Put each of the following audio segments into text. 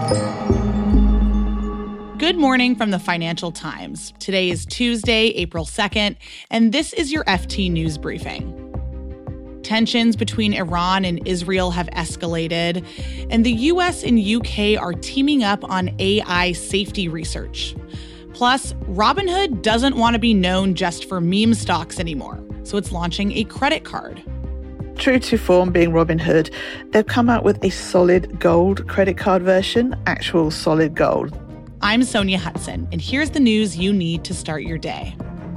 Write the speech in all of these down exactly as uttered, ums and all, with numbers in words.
Good morning from the Financial Times. Today is Tuesday, April second, and this is your F T News Briefing. Tensions between Iran and Israel have escalated, and the U S and U K are teaming up on A I safety research. Plus, Robinhood doesn't want to be known just for meme stocks anymore, so it's launching a credit card. True to form, being Robinhood, they've come out with a solid gold credit card version, actual solid gold. I'm Sonia Hudson, and here's the news you need to start your day.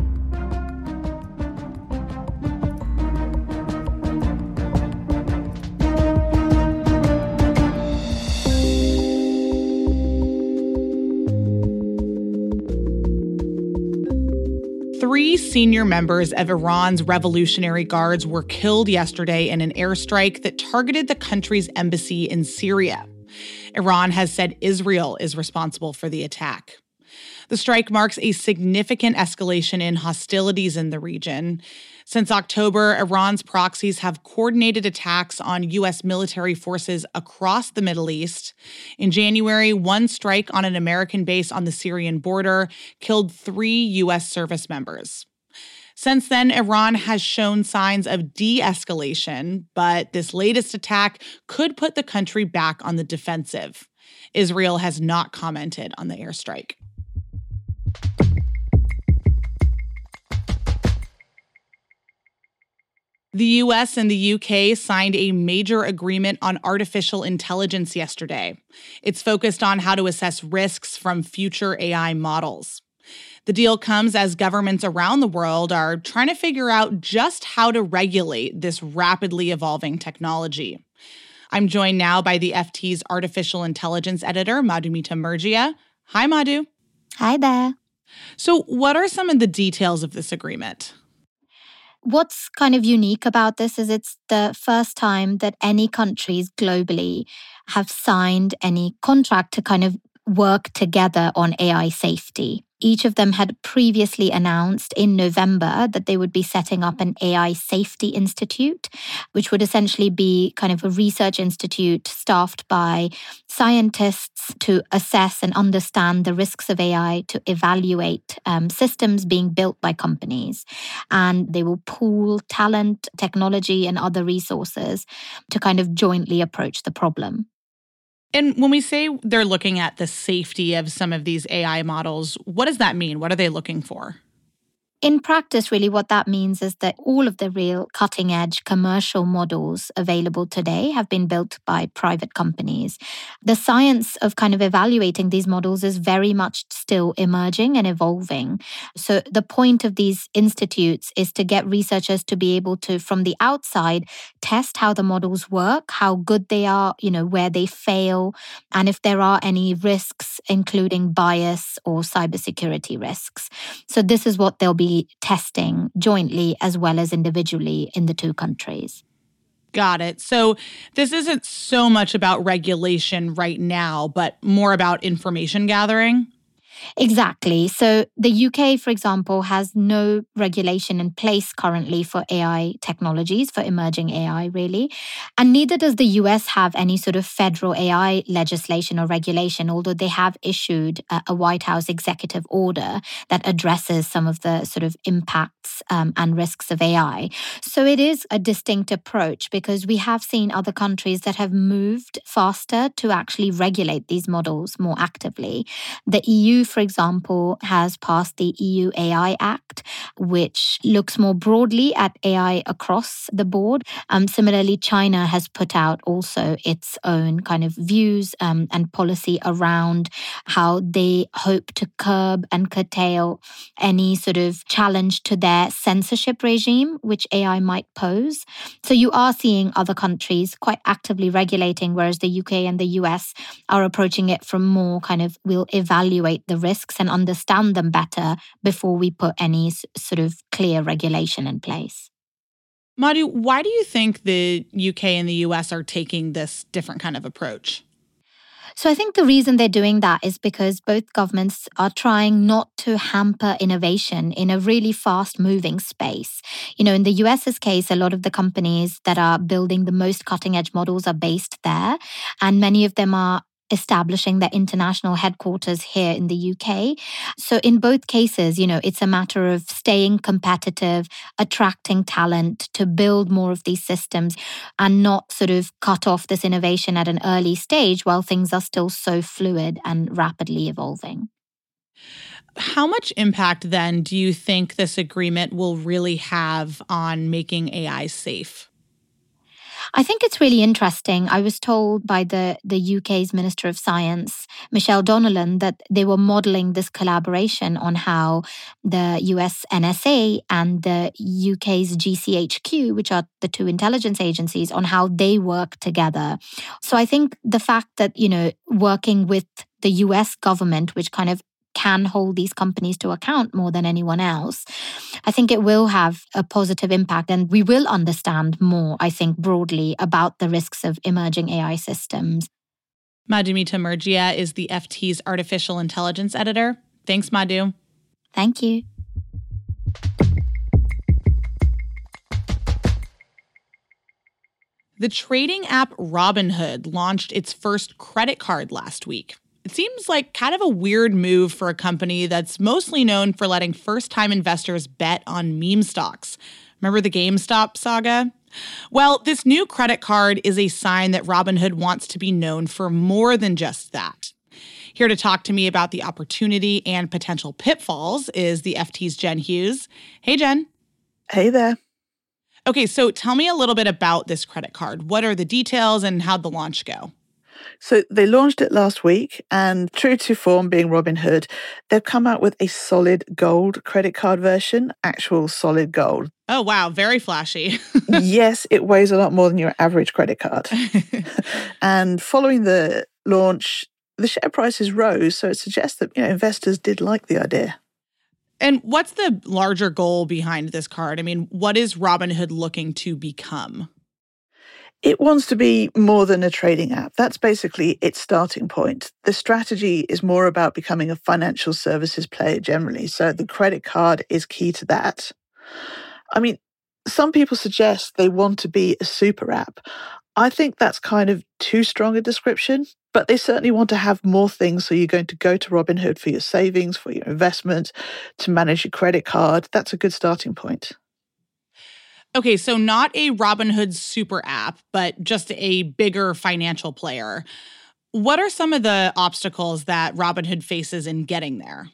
Three senior members of Iran's Revolutionary Guards were killed yesterday in an airstrike that targeted the country's embassy in Syria. Iran has said Israel is responsible for the attack. The strike marks a significant escalation in hostilities in the region. Since October, Iran's proxies have coordinated attacks on U S military forces across the Middle East. In January, one strike on an American base on the Syrian border killed three U S service members. Since then, Iran has shown signs of de-escalation, but this latest attack could put the country back on the defensive. Israel has not commented on the airstrike. The U S and the U K signed a major agreement on artificial intelligence yesterday. It's focused on how to assess risks from future A I models. The deal comes as governments around the world are trying to figure out just how to regulate this rapidly evolving technology. I'm joined now by the F T's artificial intelligence editor, Madhumita Murgia. Hi, Madhu. Hi there. So what are some of the details of this agreement? What's kind of unique about this is it's the first time that any countries globally have signed any contract to kind of work together on A I safety. Each of them had previously announced in November that they would be setting up an A I Safety Institute, which would essentially be kind of a research institute staffed by scientists to assess and understand the risks of A I, to evaluate um, systems being built by companies. And they will pool talent, technology, and other resources to kind of jointly approach the problem. And when we say they're looking at the safety of some of these A I models, what does that mean? What are they looking for? In practice, really, what that means is that all of the real cutting-edge commercial models available today have been built by private companies. The science of kind of evaluating these models is very much still emerging and evolving. So the point of these institutes is to get researchers to be able to, from the outside, test how the models work, how good they are, you know, where they fail, and if there are any risks, including bias or cybersecurity risks. So this is what they'll be testing jointly as well as individually in the two countries. Got it. So this isn't so much about regulation right now, but more about information gathering? Exactly. So the U K, for example, has no regulation in place currently for A I technologies, for emerging A I, really. And neither does the U S have any sort of federal A I legislation or regulation, although they have issued a, a White House executive order that addresses some of the sort of impacts um, and risks of A I. So it is a distinct approach because we have seen other countries that have moved faster to actually regulate these models more actively. The E U, for example, has passed the E U A I Act, which looks more broadly at A I across the board. Um, similarly, China has put out also its own kind of views um, and policy around how they hope to curb and curtail any sort of challenge to their censorship regime, which A I might pose. So you are seeing other countries quite actively regulating, whereas the U K and the U S are approaching it from more kind of, we'll evaluate the risks and understand them better before we put any s- sort of clear regulation in place. Madhu, why do you think the U K and the U S are taking this different kind of approach? So I think the reason they're doing that is because both governments are trying not to hamper innovation in a really fast-moving space. You know, in the US's case, a lot of the companies that are building the most cutting-edge models are based there, and many of them are establishing their international headquarters here in the U K. So in both cases, you know, it's a matter of staying competitive, attracting talent to build more of these systems and not sort of cut off this innovation at an early stage while things are still so fluid and rapidly evolving. How much impact, then, do you think this agreement will really have on making A I safe? I think it's really interesting. I was told by the, the U K's Minister of Science, Michelle Donnellan, that they were modelling this collaboration on how the U S N S A and the U K's G C H Q, which are the two intelligence agencies, on how they work together. So I think the fact that, you know, working with the U S government, which kind of can hold these companies to account more than anyone else, I think it will have a positive impact. And we will understand more, I think, broadly about the risks of emerging A I systems. Madhumita Murgia is the F T's artificial intelligence editor. Thanks, Madhu. Thank you. The trading app Robinhood launched its first credit card last week. It seems like kind of a weird move for a company that's mostly known for letting first-time investors bet on meme stocks. Remember the GameStop saga? Well, this new credit card is a sign that Robinhood wants to be known for more than just that. Here to talk to me about the opportunity and potential pitfalls is the F T's Jen Hughes. Hey, Jen. Hey there. Okay, so tell me a little bit about this credit card. What are the details and how'd the launch go? So they launched it last week, and true to form, being Robinhood, they've come out with a solid gold credit card version, actual solid gold. Oh, wow. Very flashy. Yes, it weighs a lot more than your average credit card. And following the launch, the share prices rose, so it suggests that, you know, investors did like the idea. And what's the larger goal behind this card? I mean, what is Robinhood looking to become? It wants to be more than a trading app. That's basically its starting point. The strategy is more about becoming a financial services player generally. So the credit card is key to that. I mean, some people suggest they want to be a super app. I think that's kind of too strong a description, but they certainly want to have more things. So you're going to go to Robinhood for your savings, for your investment, to manage your credit card. That's a good starting point. Okay, so not a Robinhood super app, but just a bigger financial player. What are some of the obstacles that Robinhood faces in getting there?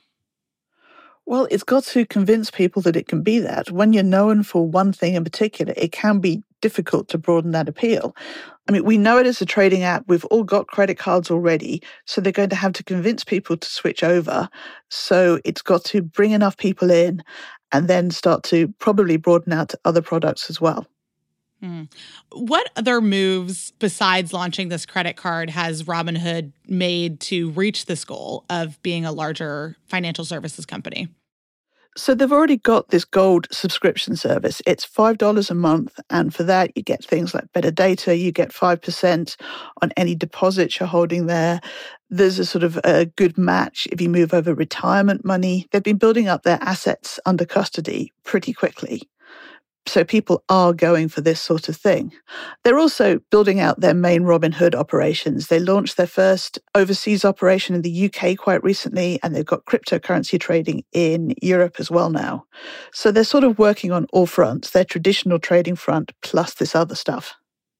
Well, it's got to convince people that it can be that. When you're known for one thing in particular, it can be difficult to broaden that appeal. I mean, we know it as a trading app. We've all got credit cards already, so they're going to have to convince people to switch over. So it's got to bring enough people in and then start to probably broaden out to other products as well. Hmm. What other moves besides launching this credit card has Robinhood made to reach this goal of being a larger financial services company? So they've already got this gold subscription service. It's five dollars a month, and for that you get things like better data, you get five percent on any deposits you're holding there. There's a sort of a good match if you move over retirement money. They've been building up their assets under custody pretty quickly. So people are going for this sort of thing. They're also building out their main Robinhood operations. They launched their first overseas operation in the U K quite recently, and they've got cryptocurrency trading in Europe as well now. So they're sort of working on all fronts, their traditional trading front plus this other stuff.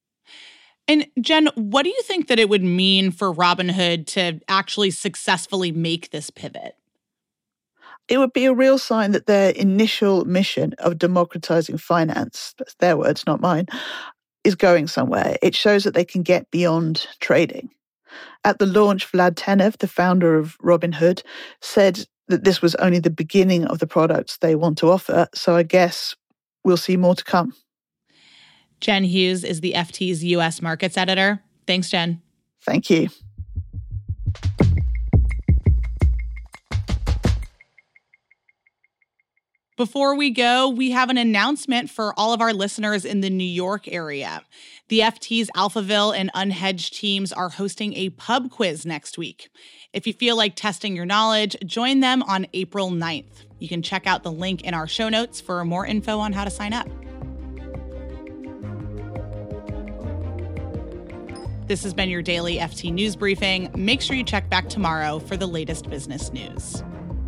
And Jen, what do you think that it would mean for Robinhood to actually successfully make this pivot? It would be a real sign that their initial mission of democratizing finance, that's their words, not mine, is going somewhere. It shows that they can get beyond trading. At the launch, Vlad Tenev, the founder of Robinhood, said that this was only the beginning of the products they want to offer. So I guess we'll see more to come. Jen Hughes is the F T's U S markets editor. Thanks, Jen. Thank you. Before we go, we have an announcement for all of our listeners in the New York area. The F T's Alphaville and Unhedged teams are hosting a pub quiz next week. If you feel like testing your knowledge, join them on April ninth. You can check out the link in our show notes for more info on how to sign up. This has been your daily F T News Briefing. Make sure you check back tomorrow for the latest business news.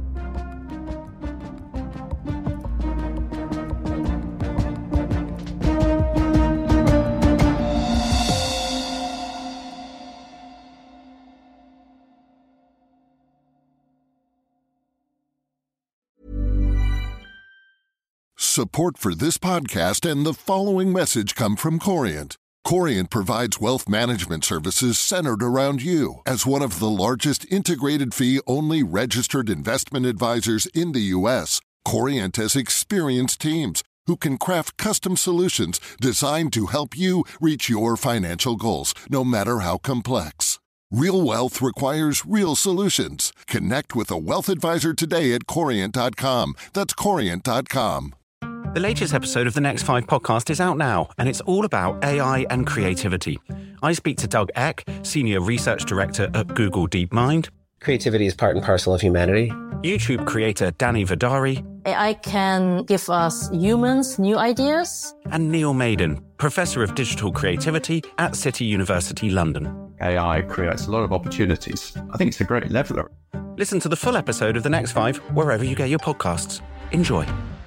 Support for this podcast and the following message come from Corient. Corient provides wealth management services centered around you. As one of the largest integrated fee-only registered investment advisors in the U S, Corient has experienced teams who can craft custom solutions designed to help you reach your financial goals, no matter how complex. Real wealth requires real solutions. Connect with a wealth advisor today at corient dot com. That's corient dot com. The latest episode of the Next Five podcast is out now, and it's all about A I and creativity. I speak to Doug Eck, Senior Research Director at Google DeepMind. Creativity is part and parcel of humanity. YouTube creator Danny Vidari. A I can give us humans new ideas. And Neil Maiden, Professor of Digital Creativity at City University London. A I creates a lot of opportunities. I think it's a great leveler. Listen to the full episode of The Next Five wherever you get your podcasts. Enjoy.